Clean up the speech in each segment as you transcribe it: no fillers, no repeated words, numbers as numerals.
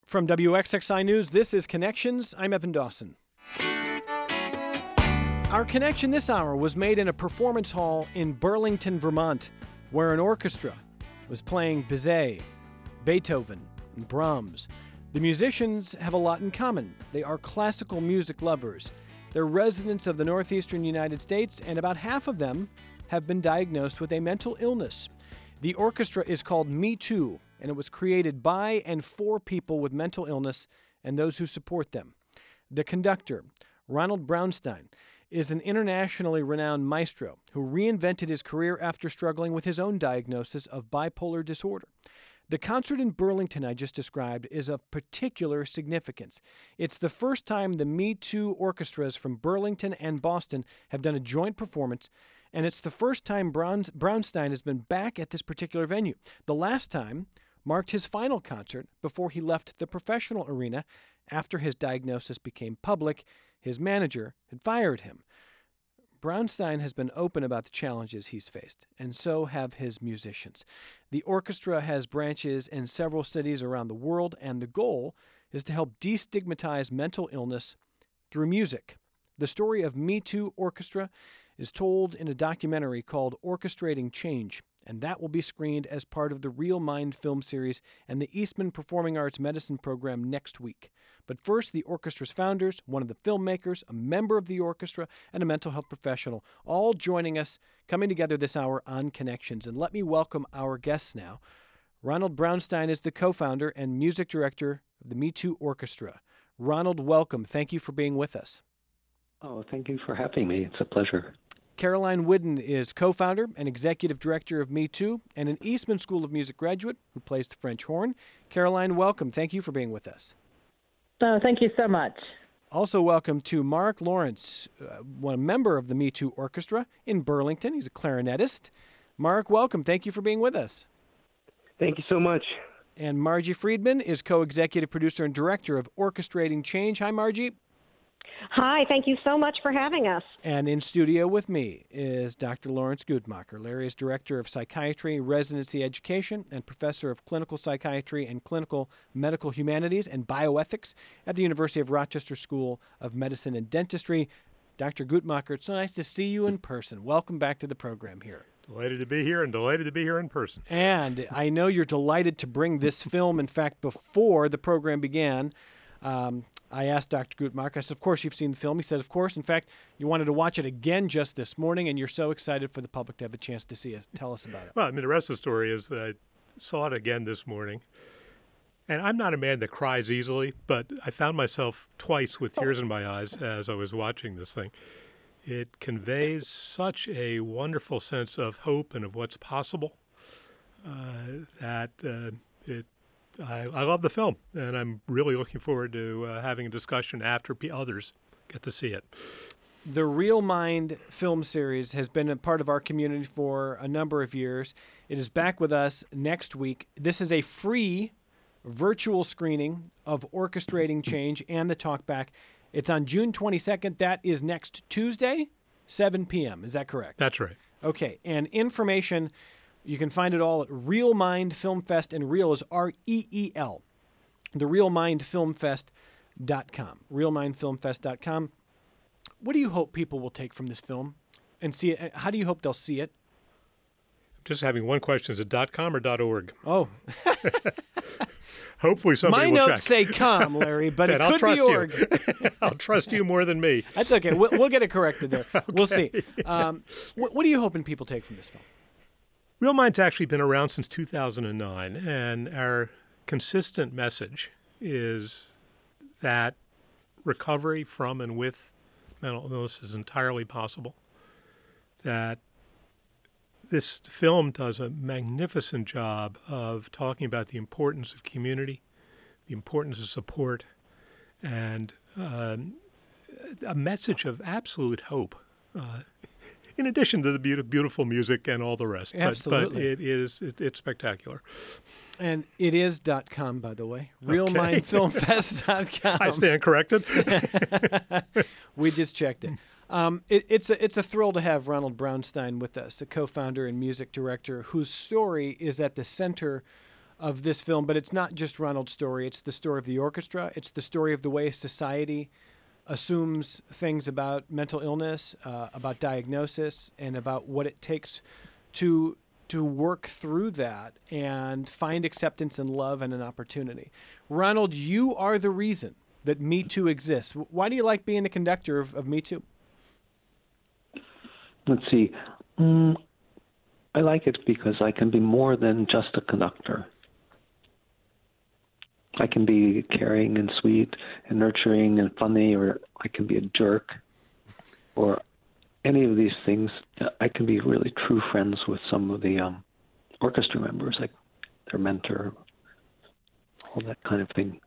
From WXXI News, this is Connections. I'm Evan Dawson. Our connection this hour was made in a performance hall in Burlington, Vermont, where an orchestra was playing Bizet, Beethoven, and Brahms. The musicians have a lot in common. They are classical music lovers. They're residents of the northeastern United States, and about half of them have been diagnosed with a mental illness. The orchestra is called Me Too, and it was created by and for people with mental illness and those who support them. The conductor, Ronald Brownstein, is an internationally renowned maestro who reinvented his career after struggling with his own diagnosis of bipolar disorder. The concert in Burlington I just described is of particular significance. It's the first time the Me Too orchestras from Burlington and Boston have done a joint performance, and it's the first time Brownstein has been back at this particular venue. The last time marked his final concert before he left the professional arena after his diagnosis became public. His manager had fired him. Brownstein has been open about the challenges he's faced, and so have his musicians. The orchestra has branches in several cities around the world, and the goal is to help destigmatize mental illness through music. The story of Me Too Orchestra is told in a documentary called Orchestrating Change, and that will be screened as part of the Real Mind film series and the Eastman Performing Arts Medicine program next week. But first, the orchestra's founders, one of the filmmakers, a member of the orchestra, and a mental health professional, all joining us, coming together this hour on Connections. And let me welcome our guests now. Ronald Brownstein is the co-founder and music director of the Me Too Orchestra. Ronald, welcome. Thank you for being with us. Oh, thank you for having me. It's a pleasure. Caroline Whidden is co-founder and executive director of Me Too and an Eastman School of Music graduate who plays the French horn. Caroline, welcome. Thank you for being with us. Thank you so much. Also welcome to Mark Lawrence, one member of the Me Too Orchestra in Burlington. He's a clarinetist. Mark, welcome. Thank you for being with us. Thank you so much. And Margie Friedman is co-executive producer and director of Orchestrating Change. Hi, Margie. Hi, thank you so much for having us. And in studio with me is Dr. Lawrence Guttmacher. Larry is Director of Psychiatry, Residency Education, and Professor of Clinical Psychiatry and Clinical Medical Humanities and Bioethics at the University of Rochester School of Medicine and Dentistry. Dr. Guttmacher, it's so nice to see you in person. Welcome back to the program here. Delighted to be here and delighted to be here in person. And I know you're delighted to bring this film. In fact, before the program began, I asked Dr. Guttmacher, I said, of course you've seen the film. He said, of course. In fact, you wanted to watch it again just this morning, and you're so excited for the public to have a chance to see it. Tell us about it. Well, the rest of the story is that I saw it again this morning. And I'm not a man that cries easily, but I found myself twice with tears in my eyes as I was watching this thing. It conveys such a wonderful sense of hope and of what's possible that I love the film, and I'm really looking forward to having a discussion after others get to see it. The Real Mind film series has been a part of our community for a number of years. It is back with us next week. This is a free virtual screening of Orchestrating Change and the Talkback. It's on June 22nd. That is next Tuesday, 7 p.m. Is that correct? That's right. Okay, and information... You can find it all at Real Mind Film Fest, and Real is R-E-E-L, the realmindfilmfest.com, realmindfilmfest.com. What do you hope people will take from this film and see it? How do you hope they'll see it? I'm just having one question. Is it .com or .org? Oh. Hopefully somebody My will check. My notes say com, Larry, but it could be org. I'll trust you more than me. That's okay. We'll get it corrected there. Okay. We'll see. What are you hoping people take from this film? Real Mind's actually been around since 2009, and our consistent message is that recovery from and with mental illness is entirely possible, that this film does a magnificent job of talking about the importance of community, the importance of support, and a message of absolute hope. In addition to the beautiful music and all the rest. Absolutely. But it's spectacular. And it is .com, by the way. Realmindfilmfest.com. I stand corrected. We just checked it. It's a thrill to have Ronald Brownstein with us, the co-founder and music director, whose story is at the center of this film, but it's not just Ronald's story. It's the story of the orchestra. It's the story of the way society assumes things about mental illness, about diagnosis, and about what it takes to work through that and find acceptance and love and an opportunity. Ronald, you are the reason that Me Too exists. Why do you like being the conductor of Me Too? Let's see. I like it because I can be more than just a conductor. I can be caring and sweet and nurturing and funny, or I can be a jerk, or any of these things. I can be really true friends with some of the orchestra members, like their mentor, all that kind of thing.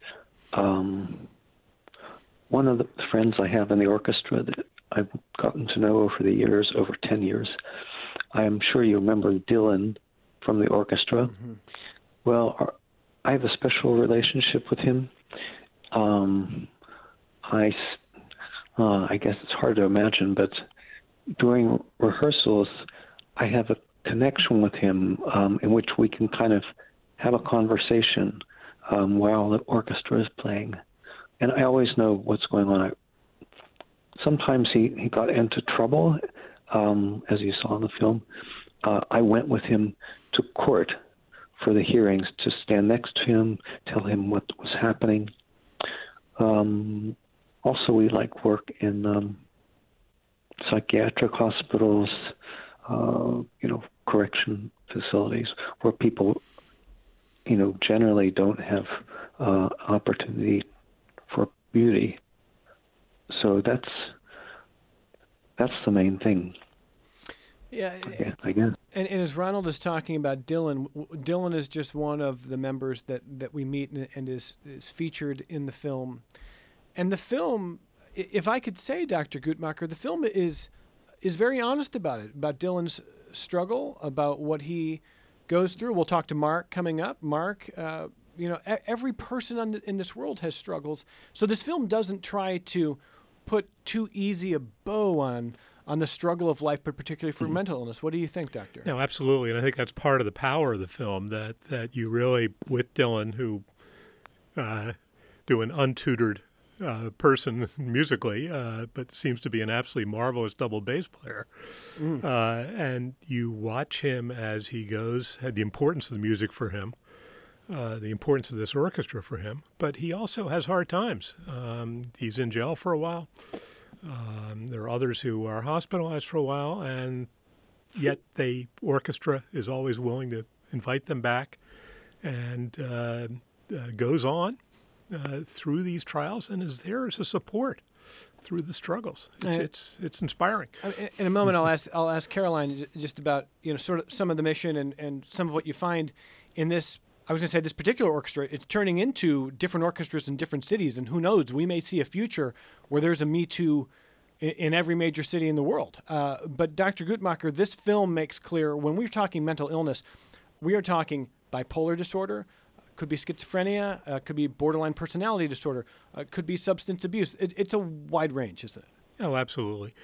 One of the friends I have in the orchestra that I've gotten to know over the years, over 10 years, I am sure you remember Dylan from the orchestra. Mm-hmm. Well, I have a special relationship with him. I guess it's hard to imagine, but during rehearsals, I have a connection with him in which we can kind of have a conversation while the orchestra is playing. And I always know what's going on. Sometimes he got into trouble, as you saw in the film. I went with him to court for the hearings to stand next to him, tell him what was happening. Also, we work in psychiatric hospitals, correction facilities where people, generally don't have opportunity for beauty. So that's the main thing. Yeah, I guess. And as Ronald is talking about Dylan is just one of the members that we meet and is featured in the film. And the film, if I could say, Dr. Guttmacher, the film is very honest about it, about Dylan's struggle, about what he goes through. We'll talk to Mark coming up. Mark, every person in this world has struggles. So this film doesn't try to put too easy a bow on the struggle of life, but particularly for mental illness. What do you think, Doctor? No, absolutely. And I think that's part of the power of the film, that you really, with Dylan, who do an untutored person musically, but seems to be an absolutely marvelous double bass player. And you watch him as he goes, the importance of the music for him, the importance of this orchestra for him, but he also has hard times. He's in jail for a while. There are others who are hospitalized for a while, and yet the orchestra is always willing to invite them back and goes on through these trials and is there as a support through the struggles. It's inspiring. In a moment, I'll ask Caroline just about sort of some of the mission and some of what you find in this. I was going to say this particular orchestra, it's turning into different orchestras in different cities, and who knows, we may see a future where there's a Me Too in every major city in the world. But Dr. Guttmacher, this film makes clear when we're talking mental illness, we are talking bipolar disorder, could be schizophrenia, could be borderline personality disorder, could be substance abuse. It's a wide range, isn't it? Oh, absolutely.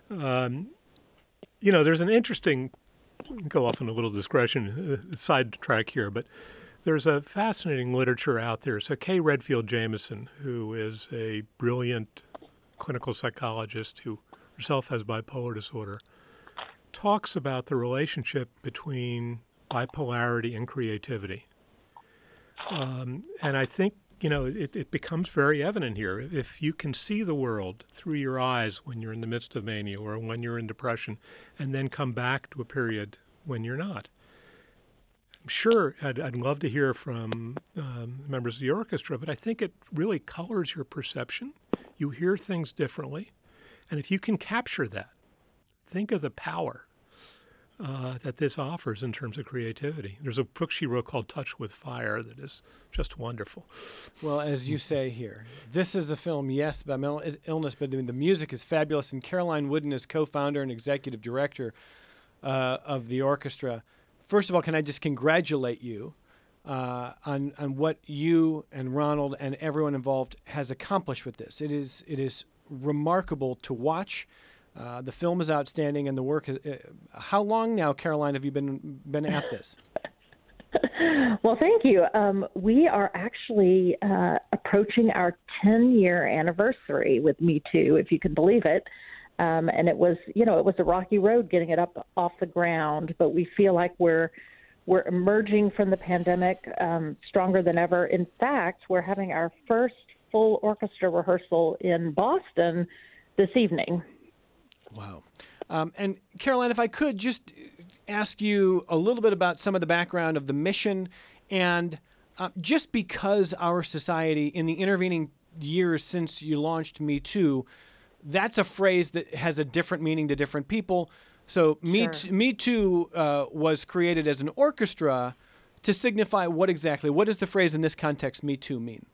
There's an interesting, go off on a little digression, sidetrack here, but there's a fascinating literature out there. So Kay Redfield Jamison, who is a brilliant clinical psychologist who herself has bipolar disorder, talks about the relationship between bipolarity and creativity. And I think, it becomes very evident here. If you can see the world through your eyes when you're in the midst of mania or when you're in depression, and then come back to a period when you're not. I'm sure I'd love to hear from members of the orchestra, but I think it really colors your perception. You hear things differently. And if you can capture that, think of the power that this offers in terms of creativity. There's a book she wrote called Touch with Fire that is just wonderful. Well, as you say here, this is a film, yes, about mental illness, but the music is fabulous. And Caroline Wooden is co-founder and executive director of the orchestra. First of all, can I just congratulate you on what you and Ronald and everyone involved has accomplished with this. It is remarkable to watch. The film is outstanding, and the work is. How long now, Caroline, have you been at this? Well, thank you. We are actually approaching our 10-year anniversary with Me Too, if you can believe it. And it was a rocky road getting it up off the ground, but we feel like we're emerging from the pandemic stronger than ever. In fact, we're having our first full orchestra rehearsal in Boston this evening. Wow. And Caroline, if I could just ask you a little bit about some of the background of the mission, and just because our society in the intervening years since you launched Me Too, that's a phrase that has a different meaning to different people. So Me Too was created as an orchestra to signify what does the phrase in this context, Me Too, mean?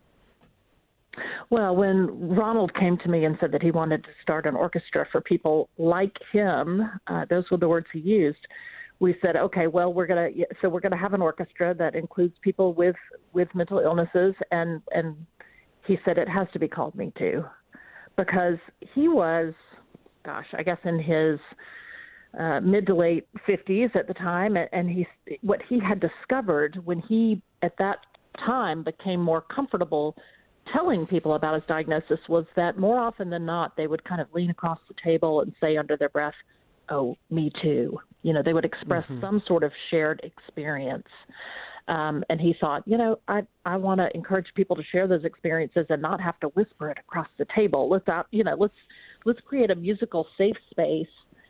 Well, when Ronald came to me and said that he wanted to start an orchestra for people like him, those were the words he used. We said, okay, well, we're gonna have an orchestra that includes people with mental illnesses, and he said it has to be called Me Too, because he was, I guess in his mid to late 50s at the time, and what he had discovered when he at that time became more comfortable telling people about his diagnosis was that more often than not, they would kind of lean across the table and say under their breath, "Oh, me too." They would express some sort of shared experience. And he thought, I want to encourage people to share those experiences and not have to whisper it across the table. Let's create a musical safe space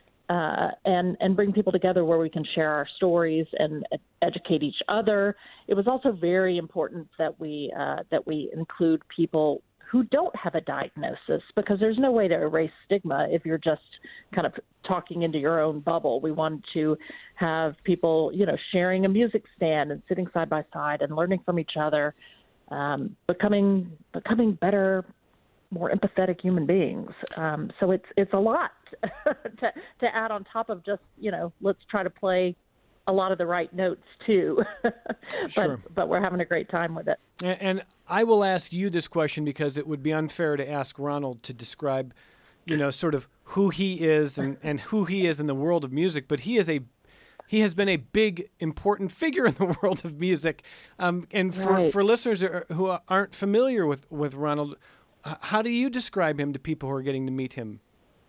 and bring people together where we can share our stories and educate each other. It was also very important that we include people who don't have a diagnosis, because there's no way to erase stigma if you're just kind of talking into your own bubble. We wanted to have people, sharing a music stand and sitting side by side and learning from each other, becoming better, more empathetic human beings. So it's a lot to add on top of just, let's try to play a lot of the right notes too. But we're having a great time with it. And I will ask you this question because it would be unfair to ask Ronald to describe, sort of who he is and who he is in the world of music. But he has been a big, important figure in the world of music. And for listeners who aren't familiar with Ronald, how do you describe him to people who are getting to meet him?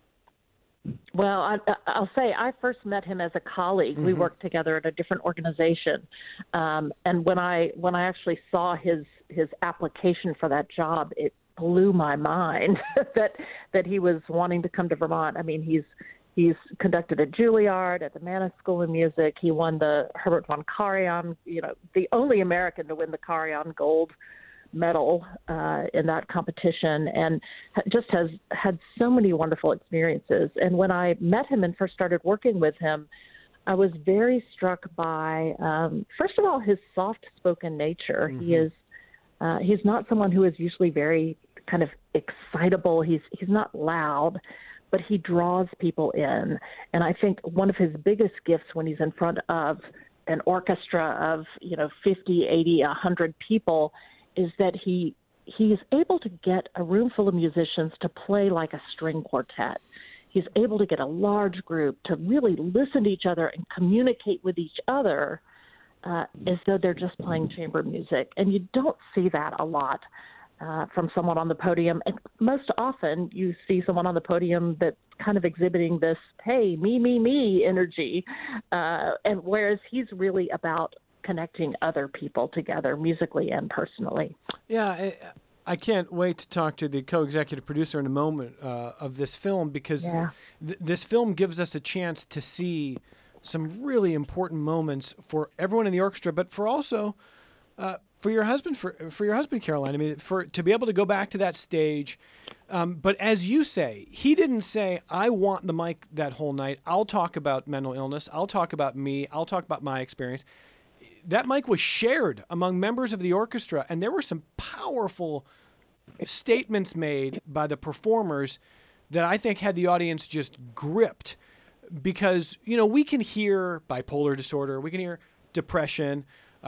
Well, I'll say I first met him as a colleague. We worked together at a different organization, and when I actually saw his application for that job, it blew my mind that he was wanting to come to Vermont. I mean, he's conducted at Juilliard, at the Mannes School of Music. He won the Herbert von Karajan, the only American to win the Karajan Gold medal in that competition, and just has had so many wonderful experiences. And when I met him and first started working with him, I was very struck by, first of all, his soft-spoken nature. He's not someone who is usually very kind of excitable. He's not loud, but he draws people in. And I think one of his biggest gifts when he's in front of an orchestra of 50, 80, 100 people is that he's able to get a room full of musicians to play like a string quartet. He's able to get a large group to really listen to each other and communicate with each other as though they're just playing chamber music. And you don't see that a lot from someone on the podium. And most often you see someone on the podium that's kind of exhibiting this, hey, me energy. And whereas he's really about connecting other people together musically and personally. Yeah, I can't wait to talk to the co-executive producer in a moment of this film, because this film gives us a chance to see some really important moments for everyone in the orchestra, but for also for your husband, for your husband, Caroline. I mean, to be able to go back to that stage. But as you say, he didn't say, I want the mic that whole night. I'll talk about mental illness. I'll talk about me. I'll talk about my experience. That mic was shared among members of the orchestra, and there were some powerful statements made by the performers that I think had the audience just gripped, because, we can hear bipolar disorder, we can hear depression,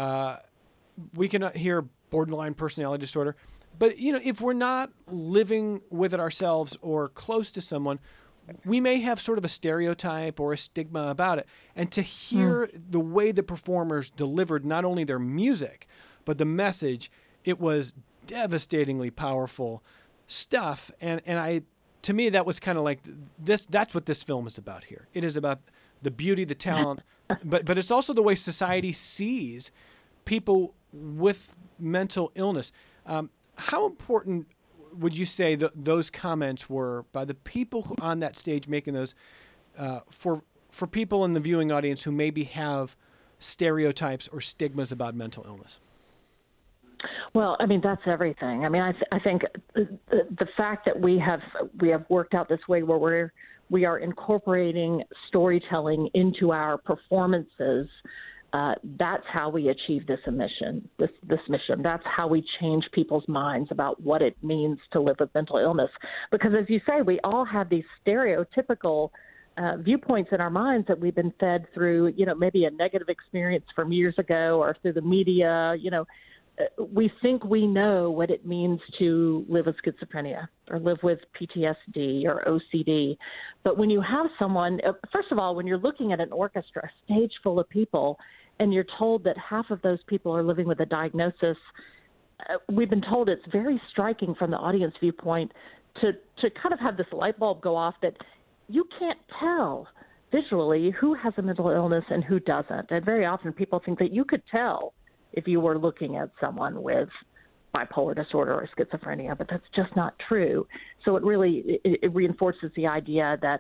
we can hear borderline personality disorder, but, if we're not living with it ourselves or close to someone, we may have sort of a stereotype or a stigma about it. And to hear the way the performers delivered not only their music, but the message, it was devastatingly powerful stuff. And to me, that was kind of like this. That's what this film is about here. It is about the beauty, the talent, but it's also the way society sees people with mental illness. How important would you say those comments were by the people on that stage making those for people in the viewing audience who maybe have stereotypes or stigmas about mental illness? Well, I mean, that's everything. I mean, I think the fact that we have worked out this way where we are incorporating storytelling into our performances. That's how we achieve this mission. This mission. That's how we change people's minds about what it means to live with mental illness. Because, as you say, we all have these stereotypical viewpoints in our minds that we've been fed through, maybe a negative experience from years ago or through the media. We think we know what it means to live with schizophrenia or live with PTSD or OCD. But when you have someone, first of all, when you're looking at an orchestra, a stage full of people, and you're told that half of those people are living with a diagnosis, we've been told it's very striking from the audience viewpoint to kind of have this light bulb go off that you can't tell visually who has a mental illness and who doesn't. And very often people think that you could tell if you were looking at someone with bipolar disorder or schizophrenia, but that's just not true. So it really reinforces the idea that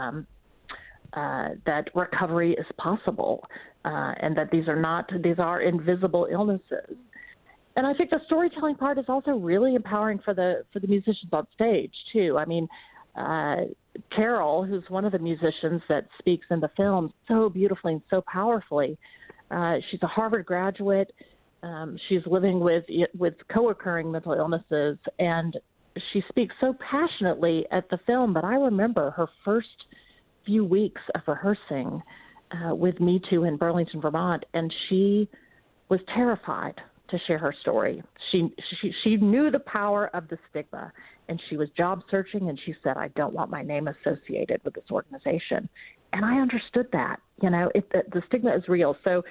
that recovery is possible, and that these are invisible illnesses. And I think the storytelling part is also really empowering for the musicians on stage too. I mean, Carol, who's one of the musicians that speaks in the film so beautifully and so powerfully. She's a Harvard graduate. She's living with co-occurring mental illnesses, and she speaks so passionately at the film. But I remember her first few weeks of rehearsing with Me Too in Burlington, Vermont, and she was terrified to share her story. She knew the power of the stigma, and she was job searching, and she said, "I don't want my name associated with this organization." And I understood that, the stigma is real. So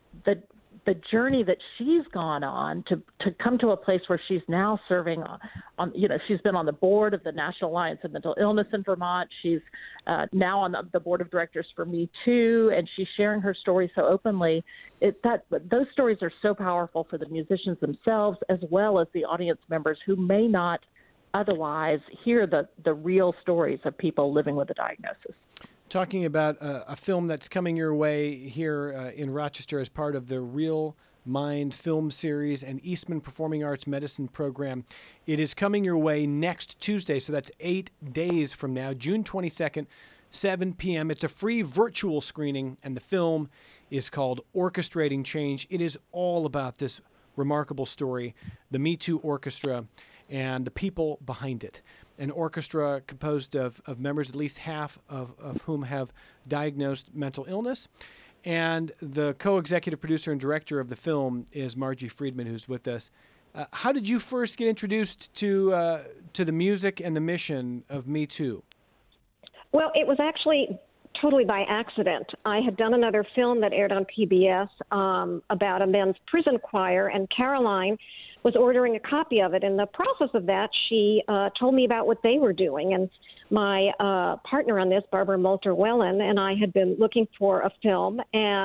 the journey that she's gone on to come to a place where she's now serving on she's been on the board of the National Alliance of Mental Illness in Vermont. She's now on the board of directors for Me Too, and she's sharing her story so openly. Those stories are so powerful for the musicians themselves, as well as the audience members who may not otherwise hear the real stories of people living with a diagnosis. Talking about a film that's coming your way here in Rochester as part of the Real Mind film series and Eastman Performing Arts Medicine program. It is coming your way next Tuesday, so that's 8 days from now, June 22nd, 7 p.m. It's a free virtual screening, and the film is called Orchestrating Change. It is all about this remarkable story, the Me Too Orchestra, and the people behind it. An orchestra composed of members, at least half of whom have diagnosed mental illness. And the co-executive producer and director of the film is Margie Friedman, who's with us. How did you first get introduced to the music and the mission of Me Too? Well, it was actually totally by accident. I had done another film that aired on PBS about a men's prison choir, and Caroline was ordering a copy of it. In the process of that, she told me about what they were doing. And my partner on this, Barbara Moulter-Wellen, and I had been looking for a film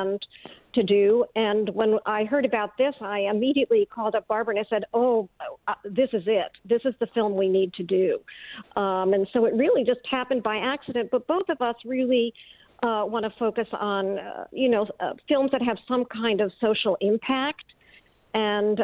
to do. And when I heard about this, I immediately called up Barbara and I said, this is it. This is the film we need to do. And so it really just happened by accident. But both of us really want to focus on, films that have some kind of social impact. And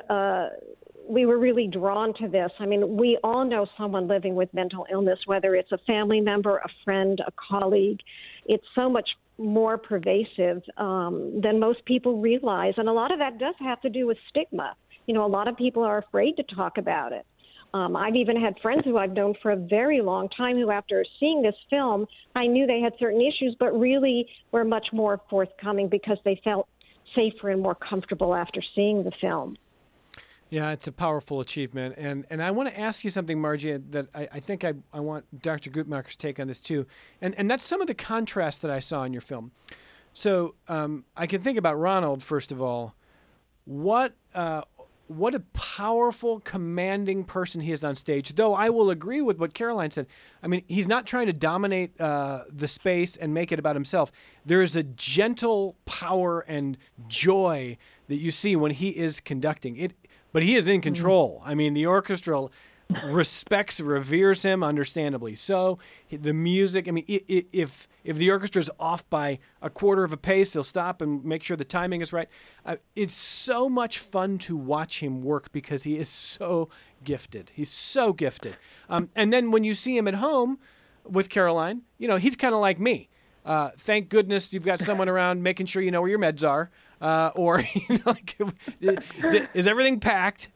we were really drawn to this. I mean, we all know someone living with mental illness, whether it's a family member, a friend, a colleague. It's so much more pervasive than most people realize. And a lot of that does have to do with stigma. A lot of people are afraid to talk about it. I've even had friends who I've known for a very long time who, after seeing this film, I knew they had certain issues, but really were much more forthcoming because they felt safer and more comfortable after seeing the film. Yeah, it's a powerful achievement. And I want to ask you something, Margie, that I think I want Dr. Guttmacher's take on this too. And that's some of the contrast that I saw in your film. So I can think about Ronald, first of all. What a powerful, commanding person he is on stage. Though I will agree with what Caroline said. I mean, he's not trying to dominate the space and make it about himself. There is a gentle power and joy that you see when he is conducting it. But he is in control. I mean, the orchestra respects, reveres him, understandably. So the music, I mean, if the orchestra is off by a quarter of a pace, they'll stop and make sure the timing is right. It's so much fun to watch him work because he is so gifted. He's so gifted. And then when you see him at home with Caroline, he's kind of like me. Thank goodness you've got someone around making sure you know where your meds are. Or is everything packed?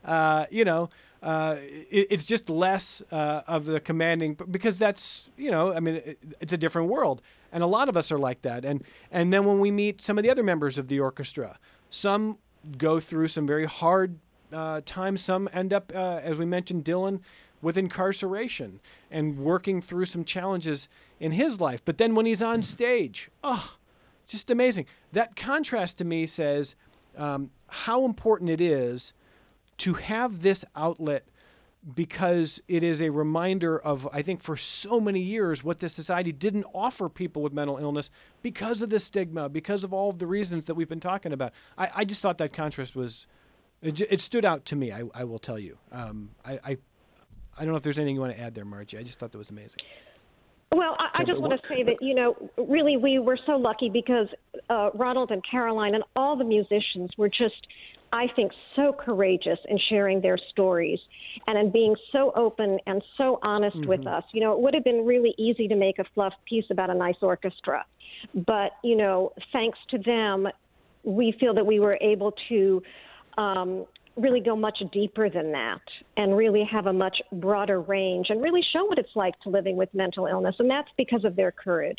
It's just less of the commanding, because that's, it's a different world. And a lot of us are like that. And then when we meet some of the other members of the orchestra, some go through some very hard times. Some end up, as we mentioned, Dylan, with incarceration and working through some challenges in his life. But then when he's on stage, just amazing. That contrast to me says how important it is to have this outlet, because it is a reminder of, I think, for so many years, what this society didn't offer people with mental illness because of the stigma, because of all of the reasons that we've been talking about. I just thought that contrast it stood out to me, I will tell you. I don't know if there's anything you want to add there, Margie. I just thought that was amazing. Well, I just want to say that, really we were so lucky because Ronald and Caroline and all the musicians were just, I think, so courageous in sharing their stories and in being so open and so honest with us. It would have been really easy to make a fluff piece about a nice orchestra. But, thanks to them, we feel that we were able to really go much deeper than that and really have a much broader range and really show what it's like to living with mental illness. And that's because of their courage.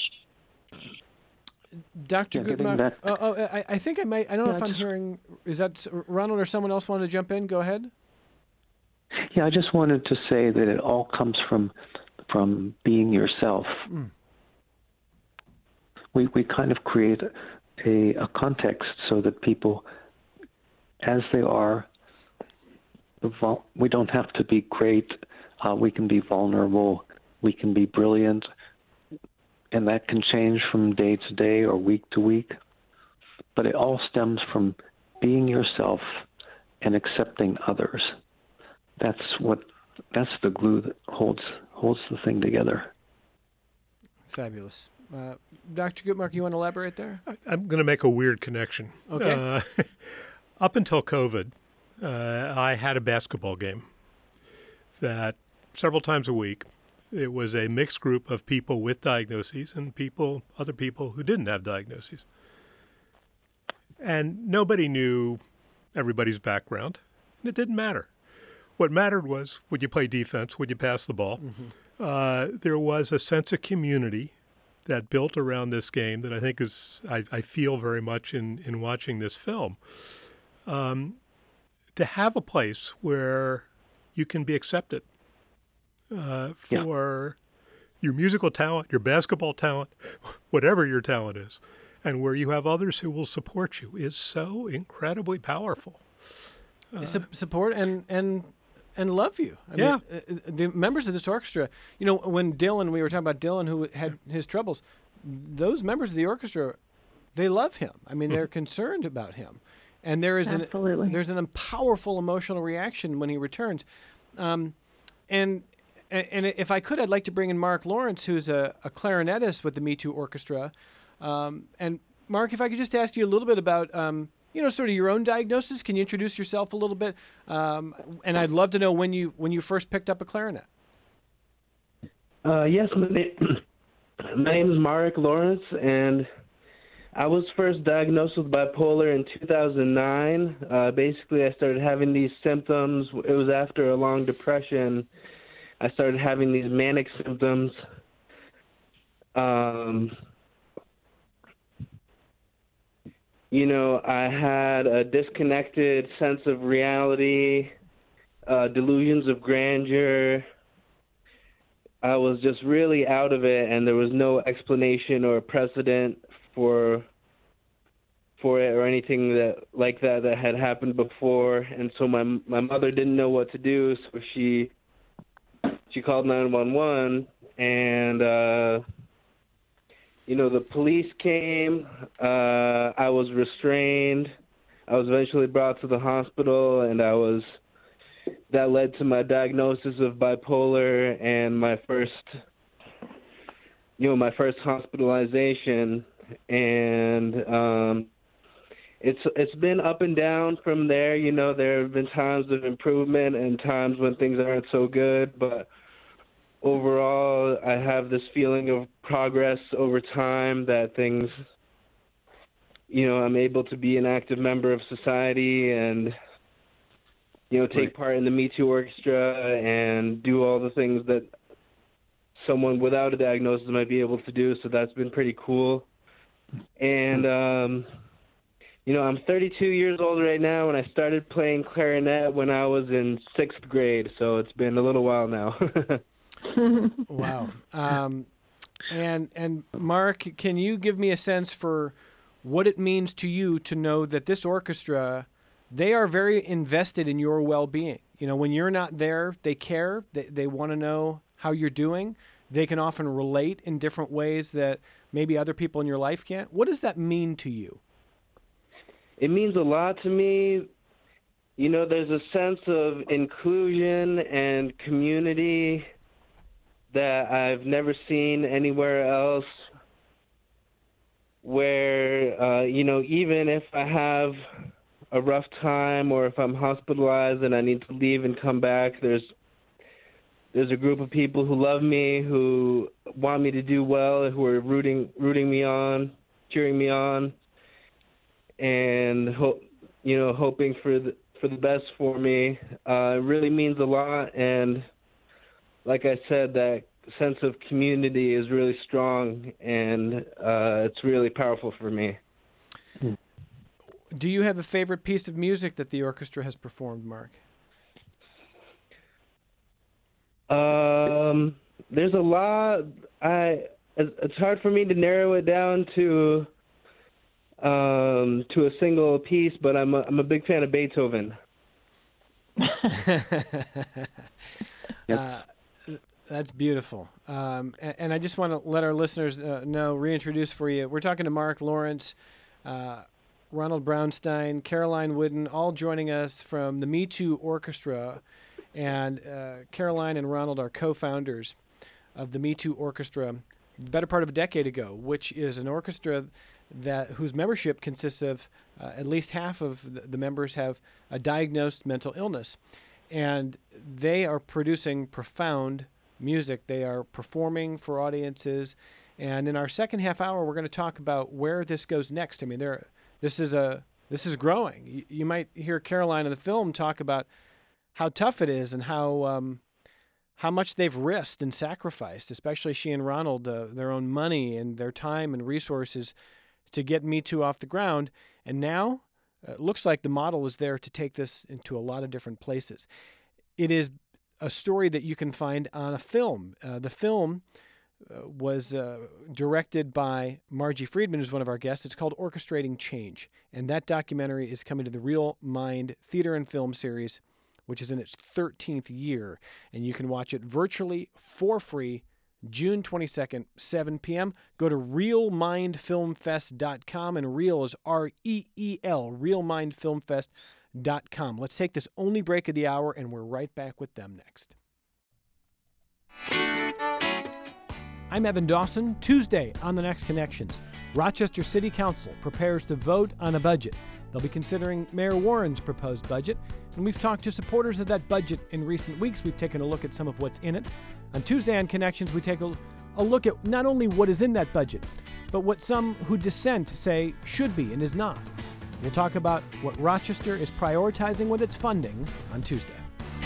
Dr. Guttmacher, I think I might, I don't know if I'm hearing, is that Ronald or someone else wanted to jump in? Go ahead. Yeah, I just wanted to say that it all comes from being yourself. We kind of create a context so that people, as they are, we don't have to be great. We can be vulnerable. We can be brilliant. And that can change from day to day or week to week. But it all stems from being yourself and accepting others. That's the glue that holds the thing together. Fabulous. Dr. Guttmacher, you want to elaborate there? I'm going to make a weird connection. Okay. Up until COVID, I had a basketball game that several times a week, it was a mixed group of people with diagnoses and other people who didn't have diagnoses. And nobody knew everybody's background, and it didn't matter. What mattered was, would you play defense? Would you pass the ball? There was a sense of community that built around this game that I think I feel very much in watching this film. To have a place where you can be accepted for your musical talent, your basketball talent, whatever your talent is, and where you have others who will support you is so incredibly powerful. Support and love you. I mean, the members of this orchestra, when we were talking about Dylan, who had his troubles, those members of the orchestra, they love him. I mean, they're concerned about him. And there's an powerful emotional reaction when he returns. And if I could, I'd like to bring in Mark Lawrence, who's a clarinetist with the Me Too Orchestra. And Mark, if I could just ask you a little bit about, sort of your own diagnosis. Can you introduce yourself a little bit? And I'd love to know when you first picked up a clarinet. Yes, my name is Mark Lawrence, and I was first diagnosed with bipolar in 2009. Basically, I started having these symptoms. It was after a long depression. I started having these manic symptoms. I had a disconnected sense of reality. delusions of grandeur. I was just really out of it, and there was no explanation or precedent for it or anything that had happened before. And so my mother didn't know what to do, so she called 911, and the police came. I was restrained. I was eventually brought to the hospital, and that led to my diagnosis of bipolar and my first hospitalization. And it's been up and down from there. There have been times of improvement and times when things aren't so good, but overall I have this feeling of progress over time, that things, I'm able to be an active member of society and take part in the Me Too Orchestra and do all the things that someone without a diagnosis might be able to do. So that's been pretty cool. And, I'm 32 years old right now, and I started playing clarinet when I was in 6th grade. So it's been a little while now. Wow. And Mark, can you give me a sense for what it means to you to know that this orchestra, they are very invested in your well-being? When you're not there, they care. They want to know how you're doing. They can often relate in different ways that maybe other people in your life can't. What does that mean to you? It means a lot to me. There's a sense of inclusion and community that I've never seen anywhere else, where, even if I have a rough time or if I'm hospitalized and I need to leave and come back, there's a group of people who love me, who want me to do well, who are rooting me on, cheering me on, and hoping for the best for me. It really means a lot, and like I said, that sense of community is really strong, and it's really powerful for me. Do you have a favorite piece of music that the orchestra has performed, Mark? There's a lot. It's hard for me to narrow it down to a single piece, but I'm a big fan of Beethoven. That's beautiful. And I just want to let our listeners reintroduce for you. We're talking to Mark Lawrence, Ronald Brownstein, Caroline Wooden, all joining us from the Me Too Orchestra. And Caroline and Ronald are co-founders of the Me Too Orchestra, the better part of a decade ago, which is an orchestra whose membership consists of at least half of the members have a diagnosed mental illness. And they are producing profound music. They are performing for audiences. And in our second half hour, we're going to talk about where this goes next. I mean, this is growing. You might hear Caroline in the film talk about how tough it is and how much they've risked and sacrificed, especially she and Ronald, their own money and their time and resources to get Me Too off the ground. And now it looks like the model is there to take this into a lot of different places. It is a story that you can find on a film. The film was directed by Margie Friedman, who's one of our guests. It's called Orchestrating Change. And that documentary is coming to the Real Mind Theater and Film Series, which is in its 13th year. And you can watch it virtually for free, June 22nd, 7 p.m. Go to realmindfilmfest.com, and Real is R-E-E-L, realmindfilmfest.com. Let's take this only break of the hour, and we're right back with them next. I'm Evan Dawson. Tuesday on The Next Connections, Rochester City Council prepares to vote on a budget. They'll be considering Mayor Warren's proposed budget, and we've talked to supporters of that budget in recent weeks. We've taken a look at some of what's in it. On Tuesday on Connections, we take a look at not only what is in that budget, but what some who dissent say should be and is not. We'll talk about what Rochester is prioritizing with its funding on Tuesday.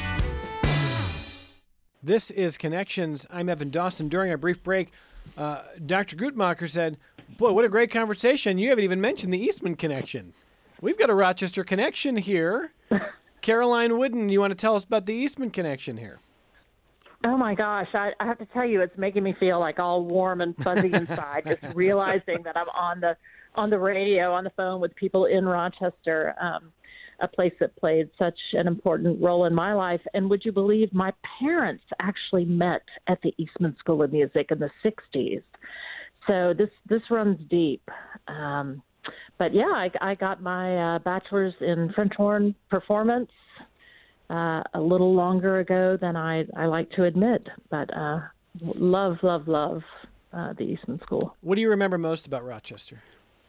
This is Connections. I'm Evan Dawson. During our brief break, Dr. Guttmacher said, boy, what a great conversation. You haven't even mentioned the Eastman connection. We've got a Rochester connection here. Caroline Wooden, you want to tell us about the Eastman connection here? Oh my gosh, I have to tell you, it's making me feel like all warm and fuzzy inside, just realizing that I'm on the radio, on the phone with people in Rochester, a place that played such an important role in my life. And would you believe my parents actually met at the Eastman School of Music in the 60s? So this runs deep. But yeah, I got my bachelor's in French horn performance a little longer ago than I like to admit, but love the Eastman School. What do you remember most about Rochester?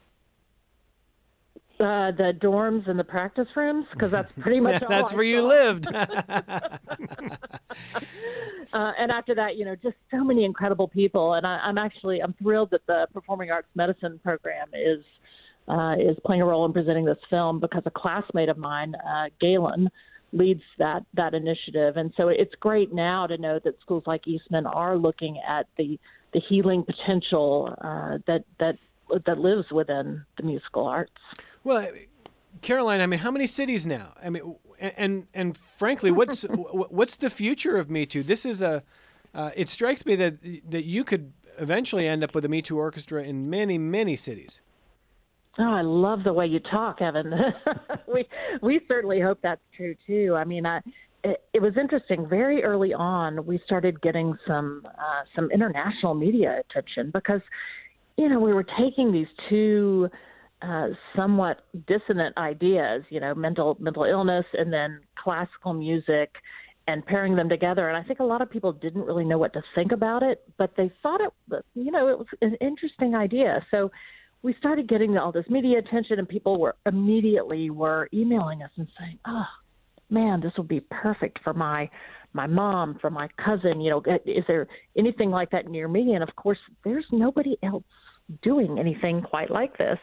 The dorms and the practice rooms, because that's pretty much all that's I where you saw. lived. And after that, just so many incredible people. And I'm thrilled that the Performing Arts Medicine program is playing a role in presenting this film, because a classmate of mine, Galen, leads that initiative. And so it's great now to know that schools like Eastman are looking at the healing potential that lives within the musical arts. Well, Caroline, I mean, how many cities now? I mean, and frankly, what's the future of Me Too? This is it strikes me that you could eventually end up with a Me Too orchestra in many, many cities. Oh, I love the way you talk, Evan. we certainly hope that's true too. I mean, it was interesting. Very early on, we started getting some international media attention, because we were taking these two somewhat dissonant ideas, mental illness and then classical music, and pairing them together. And I think a lot of people didn't really know what to think about it, but they thought it was an interesting idea. So we started getting all this media attention, and people were emailing us and saying, "Oh, man, this would be perfect for my mom, for my cousin. Is there anything like that near me?" And of course, there's nobody else doing anything quite like this.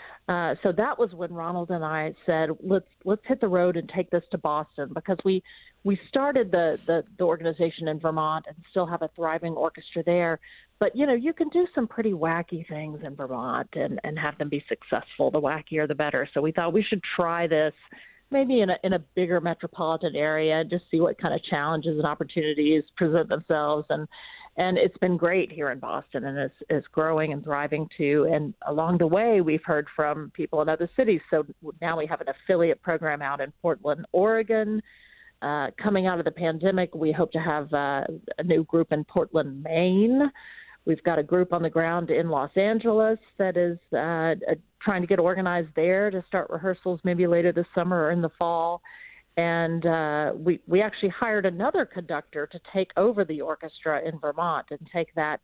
So that was when Ronald and I said, let's hit the road and take this to Boston, because we started the organization in Vermont and still have a thriving orchestra there. But, you can do some pretty wacky things in Vermont and have them be successful. The wackier, the better. So we thought we should try this maybe in a bigger metropolitan area, just see what kind of challenges and opportunities present themselves. And it's been great here in Boston, and it's growing and thriving too. And along the way, we've heard from people in other cities. So now we have an affiliate program out in Portland, Oregon. Coming out of the pandemic, we hope to have a new group in Portland, Maine. We've got a group on the ground in Los Angeles that is trying to get organized there to start rehearsals maybe later this summer or in the fall. And we actually hired another conductor to take over the orchestra in Vermont and take that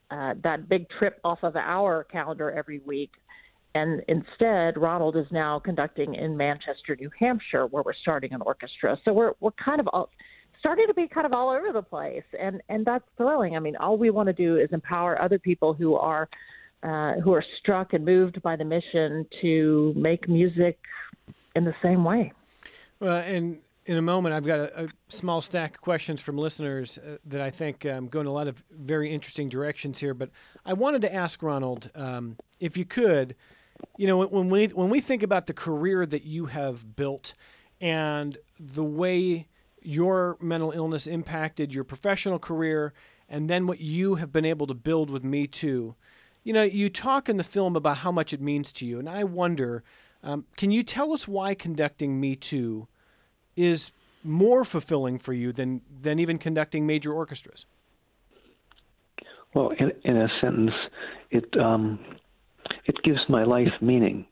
big trip off of our calendar every week. And instead, Ronald is now conducting in Manchester, New Hampshire, where we're starting an orchestra. So we're kind of starting to be kind of all over the place, and that's thrilling. I mean, all we want to do is empower other people who are struck and moved by the mission to make music in the same way. Well, and in a moment, I've got a small stack of questions from listeners that I think go in a lot of very interesting directions here. But I wanted to ask Ronald, if you could, when we think about the career that you have built and the way your mental illness impacted your professional career, and then what you have been able to build with Me Too, you talk in the film about how much it means to you. And I wonder, can you tell us why conducting Me Too is more fulfilling for you than even conducting major orchestras? Well, in a sentence, it gives my life meaning.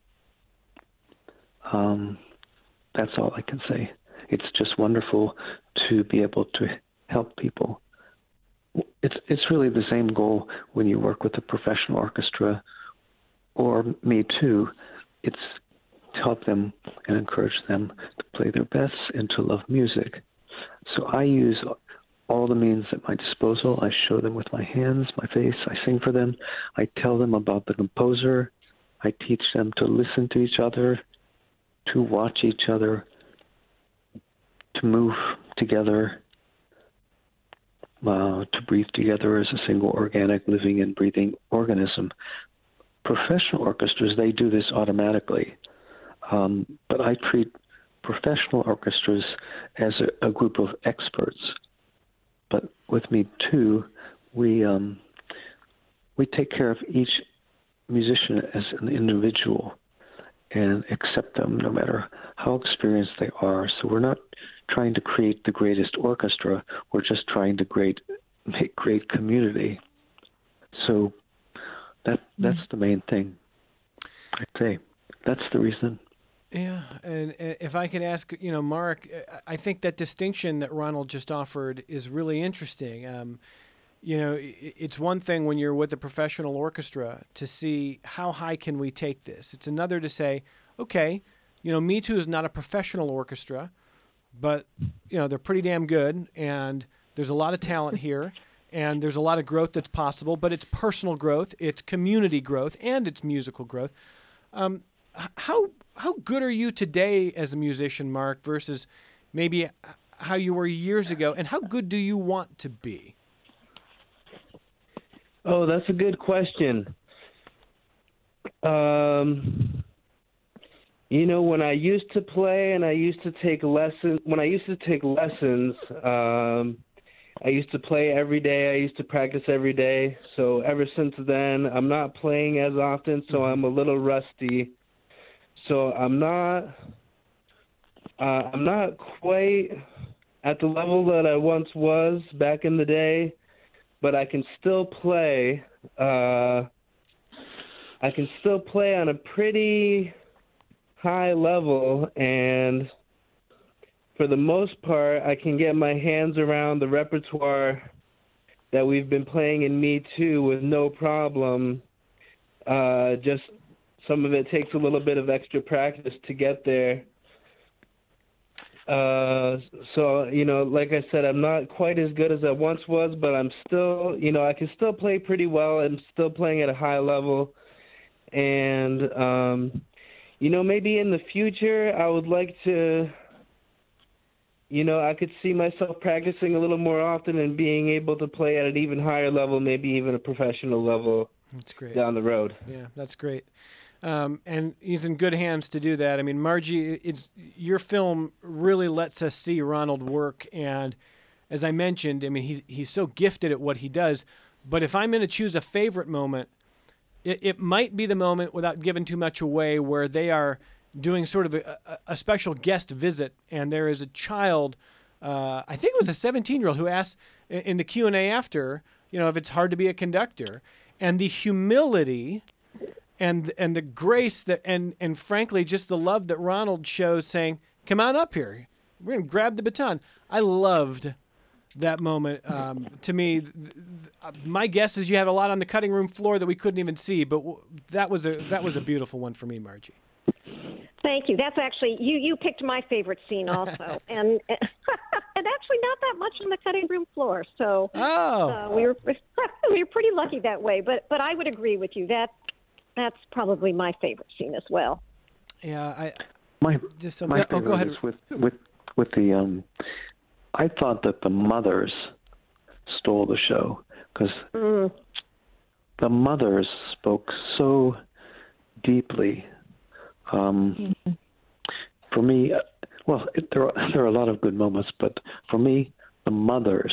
That's all I can say. It's just wonderful to be able to help people. It's really the same goal when you work with a professional orchestra or Me Too. It's to help them and encourage them to play their best and to love music. So I use all the means at my disposal. I show them with my hands, my face. I sing for them. I tell them about the composer. I teach them to listen to each other, to watch each other, to move together, to breathe together as a single organic living and breathing organism. Professional orchestras, they do this automatically. But I treat professional orchestras as a group of experts. But with me too, we take care of each musician as an individual and accept them no matter how experienced they are. So we're not trying to create the greatest orchestra. We're just trying to make great community. So that's the main thing, I'd say. That's the reason. Yeah, and if I could ask, Mark, I think that distinction that Ronald just offered is really interesting. It's one thing when you're with a professional orchestra to see how high can we take this. It's another to say, okay, Me Too is not a professional orchestra, but, they're pretty damn good, and there's a lot of talent here, and there's a lot of growth that's possible, but it's personal growth, it's community growth, and it's musical growth. How good are you today as a musician, Mark, versus maybe how you were years ago, and how good do you want to be? Oh, that's a good question. When I used to play and I used to take lessons, I used to play every day. I used to practice every day. So ever since then, I'm not playing as often, so I'm a little rusty. So I'm not quite at the level that I once was back in the day, but I can still play. I can still play on a pretty high level, and for the most part, I can get my hands around the repertoire that we've been playing in Me Too with no problem. Just some of it takes a little bit of extra practice to get there. So, like I said, I'm not quite as good as I once was, but I'm still, I can still play pretty well. I'm still playing at a high level. And, maybe in the future, I would like to, I could see myself practicing a little more often and being able to play at an even higher level, maybe even a professional level. That's great. Down the road. Yeah, that's great. And he's in good hands to do that. I mean, Margie, your film really lets us see Ronald work. And as I mentioned, I mean, he's so gifted at what he does. But if I'm going to choose a favorite moment, it might be the moment, without giving too much away, where they are doing sort of a special guest visit. And there is a child, I think it was a 17-year-old, who asked in the Q&A after, if it's hard to be a conductor. And the humility and the grace that and frankly just the love that Ronald shows, saying, "Come on up here, we're gonna grab the baton." I loved that moment. To me, my guess is you had a lot on the cutting room floor that we couldn't even see, but that was a beautiful one for me, Margie. Thank you. That's actually you picked my favorite scene also, and actually not that much on the cutting room floor. So we were pretty lucky that way. But I would agree with you that that's probably my favorite scene as well. Yeah, my favorite is with the. I thought that the mothers stole the show because the mothers spoke so deeply. For me, there are a lot of good moments, but for me, the mothers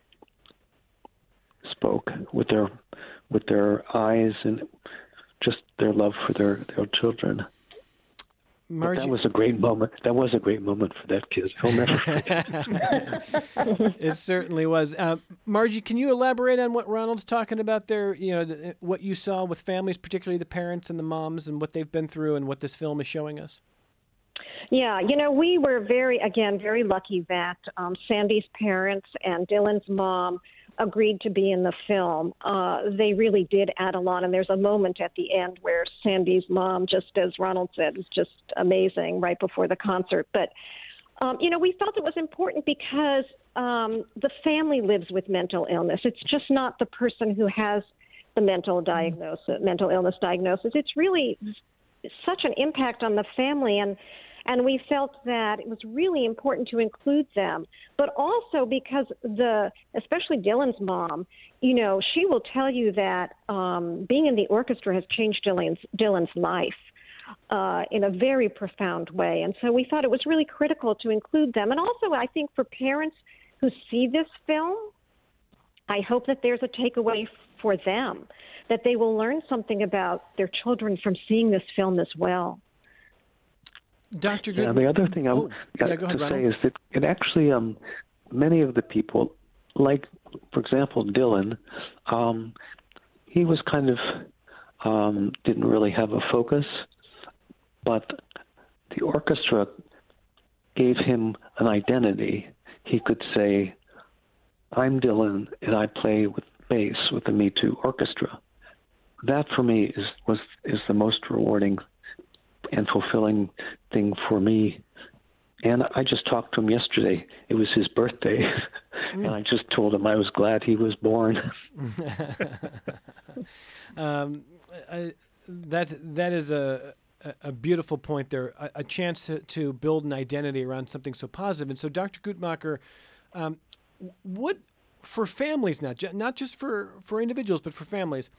spoke with their eyes and just their love for their children. Margie, that was a great moment. That was a great moment for that kid. I'll never forget. It certainly was. Margie, can you elaborate on what Ronald's talking about there? What you saw with families, particularly the parents and the moms, and what they've been through, and what this film is showing us. Yeah, we were very lucky that Sandy's parents and Dylan's mom agreed to be in the film. They really did add a lot, and there's a moment at the end where Sandy's mom, just as Ronald said, was just amazing right before the concert. But, we felt it was important because the family lives with mental illness. It's just not the person who has the mental illness diagnosis. It's really such an impact on the family, and we felt that it was really important to include them, but also because especially Dylan's mom, she will tell you that being in the orchestra has changed Dylan's life. in a very profound way. And so we thought it was really critical to include them. And also, I think for parents who see this film, I hope that there's a takeaway for them, that they will learn something about their children from seeing this film as well. Dr. Good. The other thing I got to say is that it actually, many of the people, like, for example, Dylan, he was kind of, didn't really have a focus, but the orchestra gave him an identity. He could say, I'm Dylan, and I play with bass with the Me Too Orchestra. That, for me, is the most rewarding and fulfilling thing for me. And I just talked to him yesterday. It was his birthday, and I just told him I was glad he was born. That is a beautiful point there, a chance to build an identity around something so positive. And so, Dr. Guttmacher, what, for families now, not just for individuals, but for families,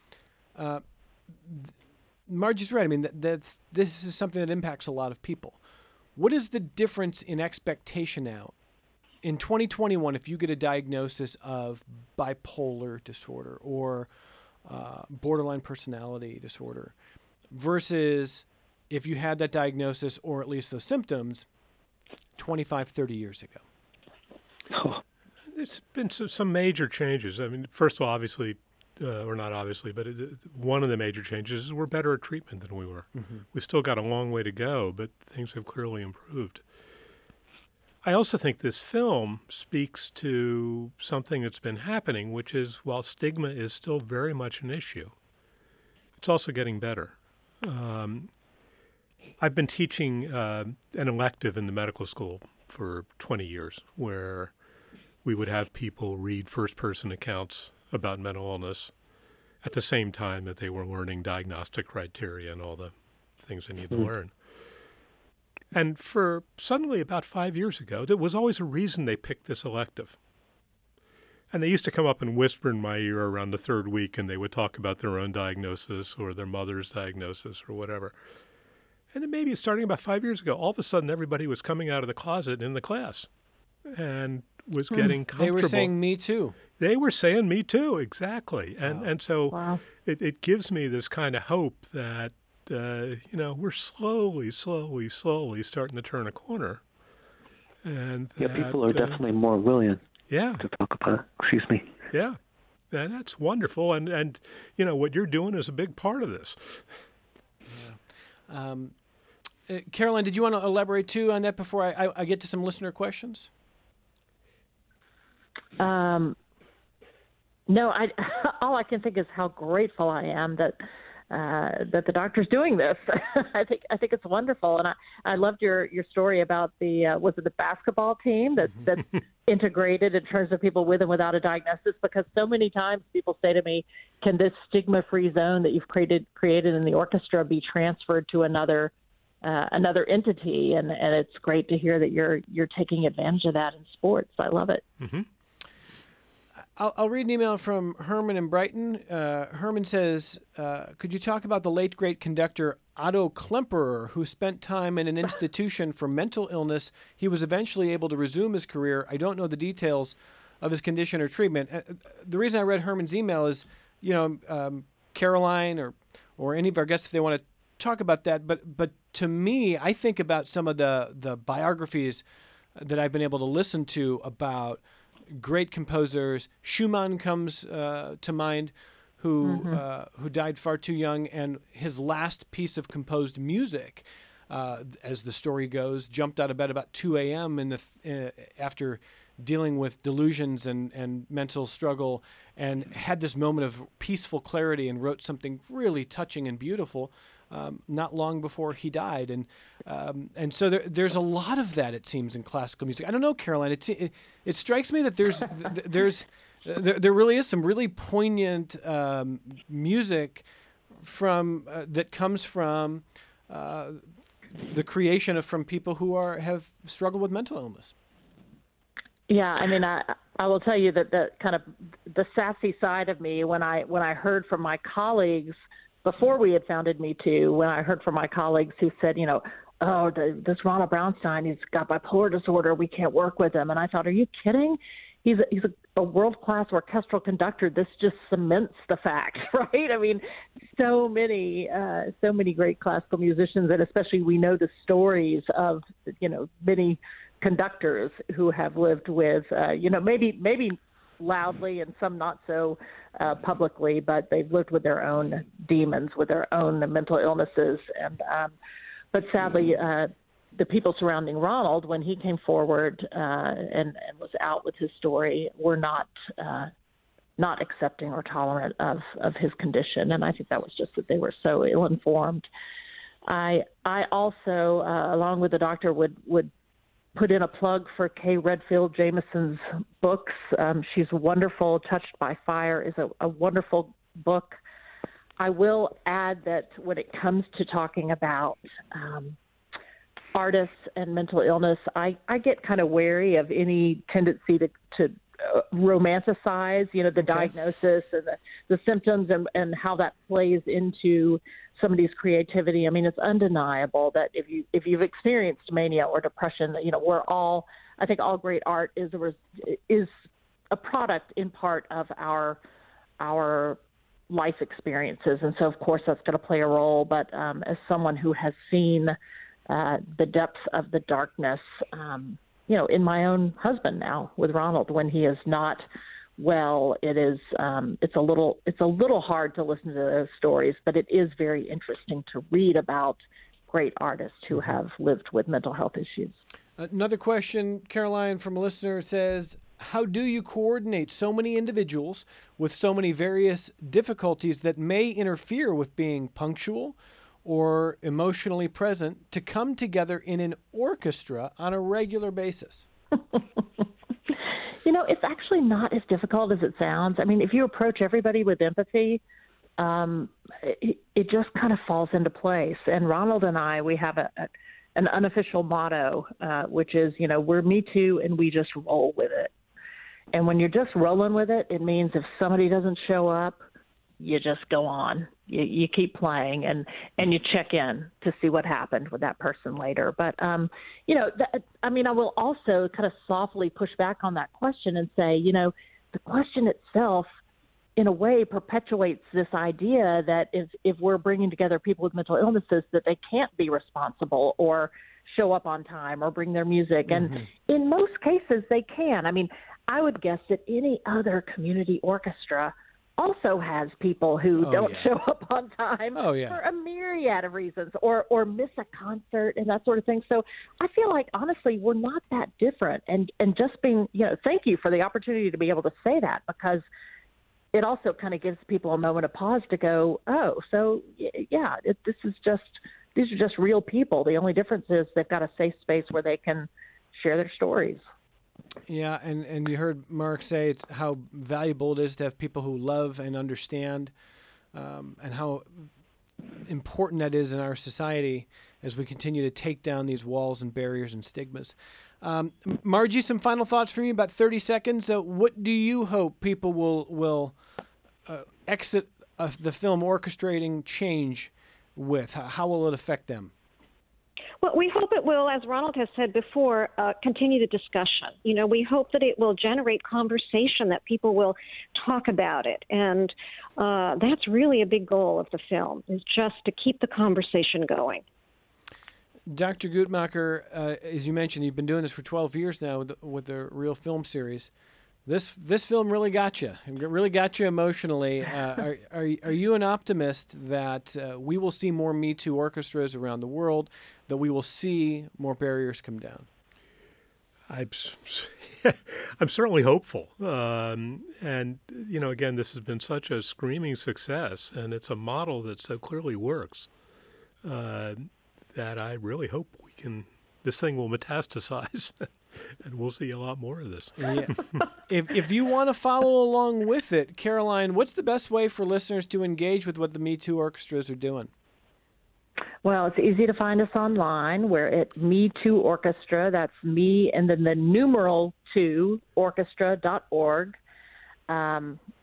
Margie's right. I mean, this is something that impacts a lot of people. What is the difference in expectation now? In 2021, if you get a diagnosis of bipolar disorder or borderline personality disorder versus if you had that diagnosis or at least those symptoms 25, 30 years ago? Oh. There's been some major changes. I mean, first of all, obviously, or not obviously, but one of the major changes is we're better at treatment than we were. Mm-hmm. We've still got a long way to go, but things have clearly improved. I also think this film speaks to something that's been happening, which is while stigma is still very much an issue, it's also getting better. I've been teaching an elective in the medical school for 20 years where we would have people read first-person accounts about mental illness at the same time that they were learning diagnostic criteria and all the things they need to learn. And for suddenly about 5 years ago, there was always a reason they picked this elective. And they used to come up and whisper in my ear around the third week, and they would talk about their own diagnosis or their mother's diagnosis or whatever. And then maybe starting about 5 years ago, all of a sudden everybody was coming out of the closet in the class and was getting comfortable. They were saying me too. They were saying me too, exactly. And so it gives me this kind of hope that, we're slowly starting to turn a corner. And that, people are definitely more willing to talk about it. Excuse me. Yeah, and that's wonderful. And what you're doing is a big part of this. Yeah. Caroline, did you want to elaborate too on that before I get to some listener questions? No, all I can think is how grateful I am that the doctor's doing this. I think it's wonderful, and I loved your story about was it the basketball team that's integrated in terms of people with and without a diagnosis? Because so many times people say to me, "Can this stigma-free zone that you've created in the orchestra be transferred to another entity?" And it's great to hear that you're taking advantage of that in sports. I love it. Mm-hmm. I'll read an email from Herman in Brighton. Herman says, could you talk about the late, great conductor Otto Klemperer, who spent time in an institution for mental illness? He was eventually able to resume his career. I don't know the details of his condition or treatment. The reason I read Herman's email is, Caroline or any of our guests, if they want to talk about that. But to me, I think about some of the biographies that I've been able to listen to about great composers. Schumann comes to mind, who died far too young, and his last piece of composed music, as the story goes, jumped out of bed about 2 a.m. After dealing with delusions and mental struggle, and had this moment of peaceful clarity and wrote something really touching and beautiful. Not long before he died, and so there's a lot of that, it seems, in classical music. I don't know, Caroline. It strikes me that there really is some really poignant music that comes from the creation from people who have struggled with mental illness. Yeah, I mean, I will tell you that the kind of the sassy side of me when I heard from my colleagues before we had founded Me Too, when I heard from my colleagues who said, this Ronald Brownstein, he's got bipolar disorder, we can't work with him. And I thought, are you kidding? He's a world-class orchestral conductor. This just cements the fact, right? I mean, so many great classical musicians, and especially we know the stories of, many conductors who have lived with, maybe loudly and some not so publicly, but they've lived with their own demons, with their own mental illnesses. And but sadly, the people surrounding Ronald, when he came forward and was out with his story, were not accepting or tolerant of his condition. And I think that was just that they were so ill-informed. I also, along with the doctor, would put in a plug for Kay Redfield Jamison's books. She's wonderful. Touched by Fire is a wonderful book. I will add that when it comes to talking about artists and mental illness, I get kind of wary of any tendency to romanticize, the diagnosis and the symptoms and how that plays into somebody's creativity. I mean, it's undeniable that if you've experienced mania or depression, I think all great art is a product in part of our life experiences. And so of course that's going to play a role. But as someone who has seen the depths of the darkness, in my own husband now with Ronald, when he is not well, it's a little hard to listen to those stories, but it is very interesting to read about great artists who have lived with mental health issues. Another question, Caroline, from a listener says, how do you coordinate so many individuals with so many various difficulties that may interfere with being punctual or emotionally present to come together in an orchestra on a regular basis? It's actually not as difficult as it sounds. I mean, if you approach everybody with empathy, it just kind of falls into place. And Ronald and I, we have an unofficial motto, which is, we're Me Too and we just roll with it. And when you're just rolling with it, it means if somebody doesn't show up, you just go on. You keep playing and you check in to see what happened with that person later. But, I will also kind of softly push back on that question and say, the question itself, in a way, perpetuates this idea that if we're bringing together people with mental illnesses, that they can't be responsible or show up on time or bring their music. Mm-hmm. And in most cases, they can. I mean, I would guess that any other community orchestra also has people who don't show up on time for a myriad of reasons or miss a concert and that sort of thing. So I feel like, honestly, we're not that different. And just being, thank you for the opportunity to be able to say that, because it also kind of gives people a moment of pause to go, these are just real people. The only difference is they've got a safe space where they can share their stories. Yeah, and you heard Mark say it's how valuable it is to have people who love and understand, and how important that is in our society as we continue to take down these walls and barriers and stigmas. Margie, some final thoughts from you, about 30 seconds. What do you hope people will exit the film orchestrating change with? How will it affect them? Well, we hope it will, as Ronald has said before, continue the discussion. We hope that it will generate conversation, that people will talk about it. And that's really a big goal of the film, is just to keep the conversation going. Dr. Guttmacher, as you mentioned, you've been doing this for 12 years now with the Real Film series. This film really got you. It really got you emotionally. Are you an optimist that we will see more Me Too orchestras around the world, that we will see more barriers come down? I'm certainly hopeful. And, again, this has been such a screaming success, and it's a model that so clearly works, that I really hope this thing will metastasize. And we'll see a lot more of this. Yeah. If you want to follow along with it, Caroline, what's the best way for listeners to engage with what the Me Too orchestras are doing? Well, it's easy to find us online. We're at Me Too Orchestra. That's me and then the numeral 2 orchestra.org.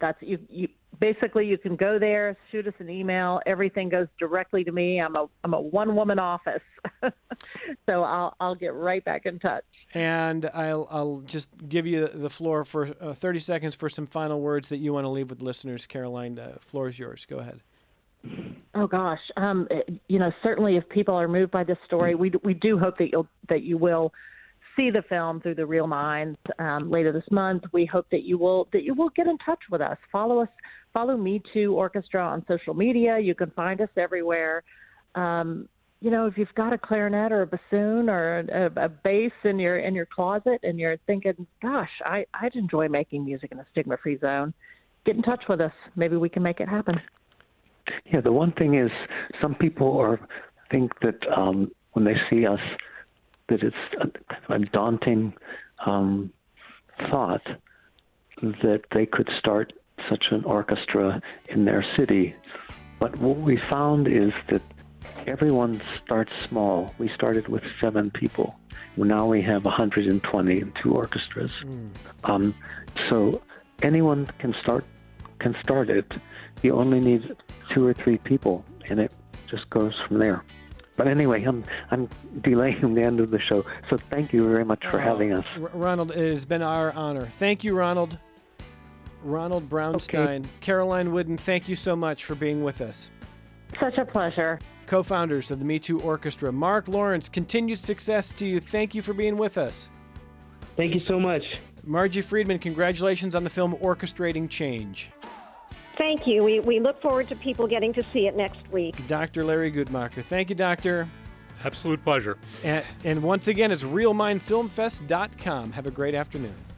That's you. Basically, you can go there, shoot us an email. Everything goes directly to me. I'm a one-woman office, so I'll get right back in touch. And I'll just give you the floor for 30 seconds for some final words that you want to leave with listeners. Caroline, the floor is yours. Go ahead. Oh gosh, certainly if people are moved by this story, we do hope that you will see the film through the Real Minds later this month. We hope that you will get in touch with us. Follow Me Too Orchestra on social media. You can find us everywhere. If you've got a clarinet or a bassoon or a bass in your closet and you're thinking, gosh, I'd enjoy making music in a stigma-free zone, get in touch with us. Maybe we can make it happen. Yeah, the one thing is some people think that when they see us, that it's a daunting thought that they could start such an orchestra in their city. But what we found is that everyone starts small. We started with 7 people. Now we have 120 in 2 orchestras. So anyone can start it. You only need 2 or 3 people, and it just goes from there. But anyway, I'm delaying the end of the show, so thank you very much for having us. Ronald, it has been our honor. Thank you, Ronald. Ronald Brownstein. Okay. Caroline Wooden, thank you so much for being with us. Such a pleasure. Co-founders of the Me Too Orchestra. Mark Lawrence, continued success to you. Thank you for being with us. Thank you so much. Margie Friedman, congratulations on the film Orchestrating Change. Thank you. We look forward to people getting to see it next week. Dr. Larry Goodmacher. Thank you, Doctor. Absolute pleasure. And once again, it's realmindfilmfest.com. Have a great afternoon.